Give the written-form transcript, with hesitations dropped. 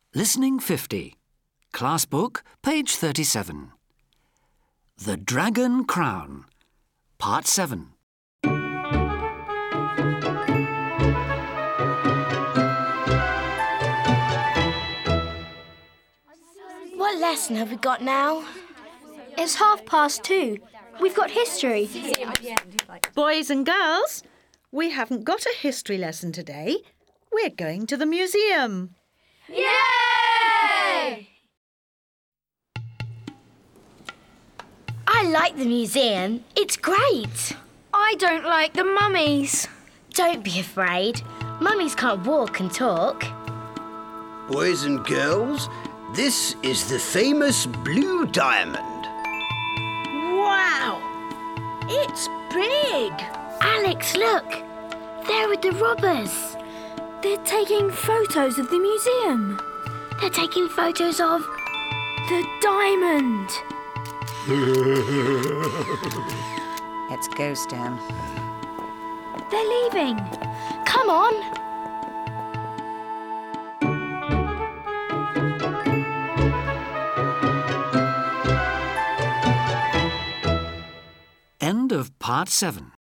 Listening 50. Class Book, page 37. The Dragon Crown, Part 7. What lesson have we got now? It's 2:30. We've got history. Boys and girls, we haven't got a history lesson today. We're going to the museum. Yay! I like the museum. It's great. I don't like the mummies. Don't be afraid. Mummies can't walk and talk. Boys and girls, this is the famous Blue Diamond. Wow! It's big! Alex, look. There are the robbers. They're taking photos of the museum. They're taking photos of... The diamond. Let's go, Stan. They're leaving. Come on. End of Part 7.